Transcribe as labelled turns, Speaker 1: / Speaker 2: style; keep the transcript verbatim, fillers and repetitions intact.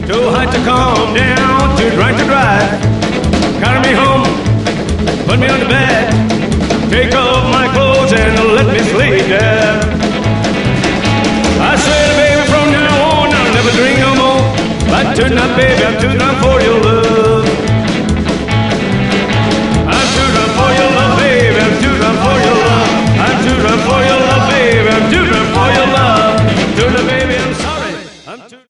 Speaker 1: Too hot to calm down, too drunk to drive. Carry me home, put me on the bed, take off my clothes and let me sleep there. I swear, baby, from now on I'll never drink no more. But tonight, baby, I'm too drunk for